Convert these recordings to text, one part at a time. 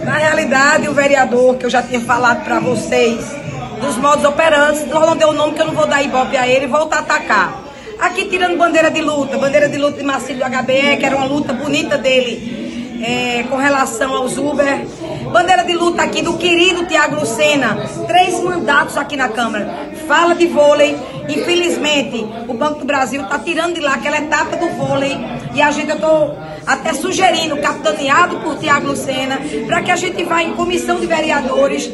Na realidade, o vereador, que eu já tinha falado para vocês, dos modos operantes, não deu o nome que eu não vou dar ibope a ele e voltar a atacar. Aqui tirando bandeira de luta de Marcílio do HBE, que era uma luta bonita dele com relação aos Uber. Bandeira de luta aqui do querido Tiago Lucena, 3 mandatos aqui na Câmara. Fala de vôlei, infelizmente o Banco do Brasil está tirando de lá aquela etapa do vôlei e eu estou até sugerindo, capitaneado por Tiago Lucena, para que a gente vá em comissão de vereadores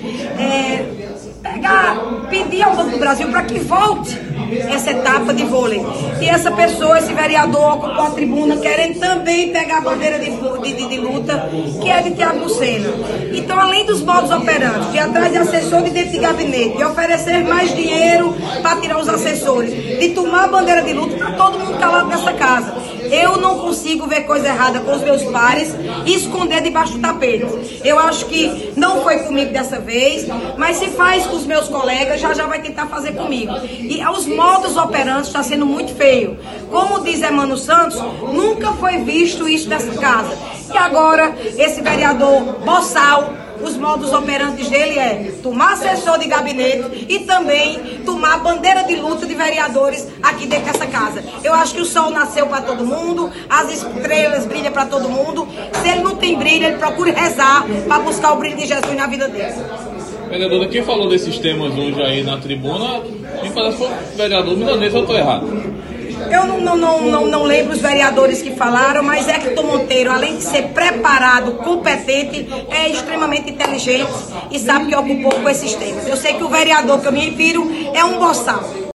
pedir ao Banco do Brasil para que volte essa etapa de vôlei. E essa pessoa, esse vereador, ocupou a tribuna querendo também pegar a bandeira de luta, que é de Tiago Lucena. Então, além dos modos operantes, de atrás de assessor de dentro de gabinete, de oferecer mais dinheiro para tirar os assessores, de tomar a bandeira de luta, está todo mundo calado nessa casa. Eu não consigo ver coisa errada com os meus pares e esconder debaixo do tapete. Eu acho que não foi comigo dessa vez, mas se faz com os meus colegas, já vai tentar fazer comigo. E os modos operantes está sendo muito feio. Como diz Emmanuel Santos, nunca foi visto isso nessa casa. E agora, esse vereador boçal, os modos operantes dele é tomar assessor de gabinete e também tomar bandeira de luta de vereadores aqui dentro dessa casa. Eu acho que o sol nasceu para todo mundo, as estrelas brilham para todo mundo. Se ele não tem brilho, ele procura rezar para buscar o brilho de Jesus na vida dele. Vereadora, quem falou desses temas hoje aí na tribuna, me parece que foi o vereador Milanês, eu estou errado? Eu não lembro os vereadores que falaram, mas Hector Monteiro, além de ser preparado, competente, é extremamente inteligente e sabe que ocupou com esses temas. Eu sei que o vereador que eu me refiro é um boçal.